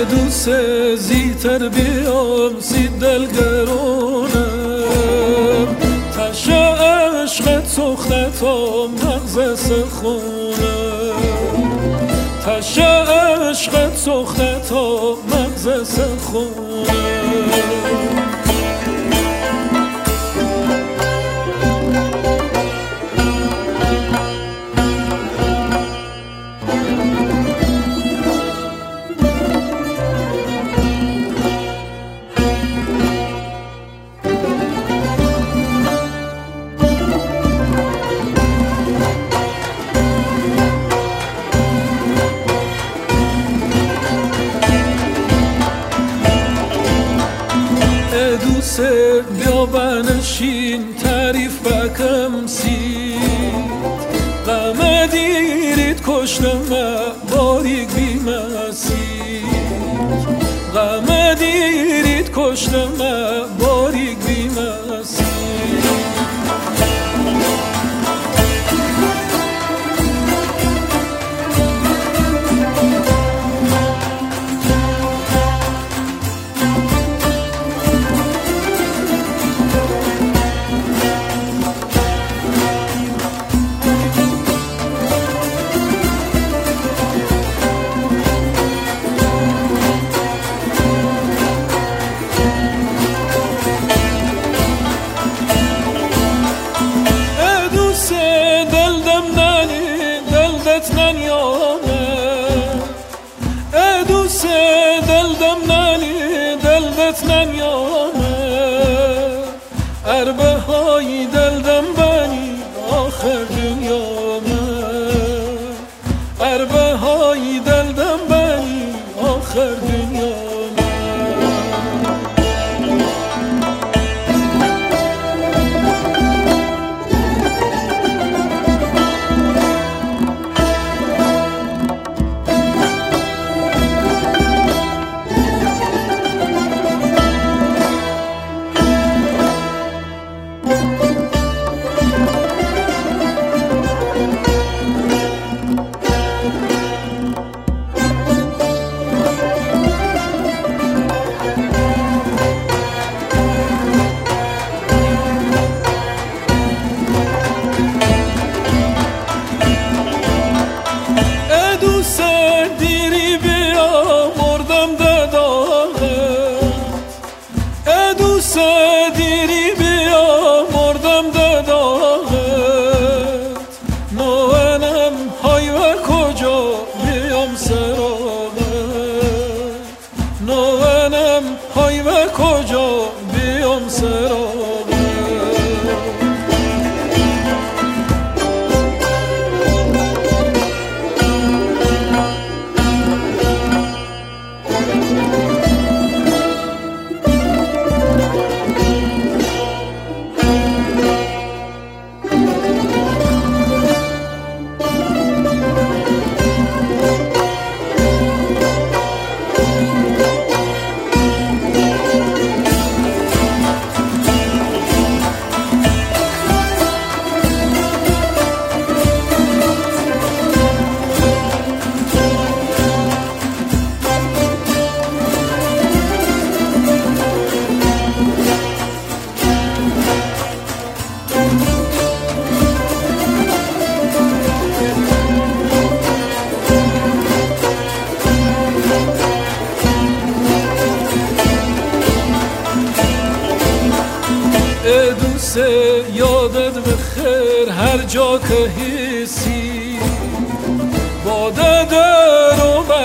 دوست زیتر بیام سی دلگرونم تش عشقت سخته تا مغز سخونم تش عشقت سخته تا مغز سخونم دوست بیا بنشین تعریف بکم سید غم دیرید کشتم باریک بیمسید غم دیرید کشتم باریک بیمسید دوست دلدم نانی دلدت نمیامه اربه های دلدم بنی آخر دنیامه اربه های دلدم بنی آخر دنیامه دیری بیا مردم دداغت نوانم های و کجا بیام سراغت نوانم های و کجا بیام سراغت دوست یادت بخیر هر جا که حسی باده در و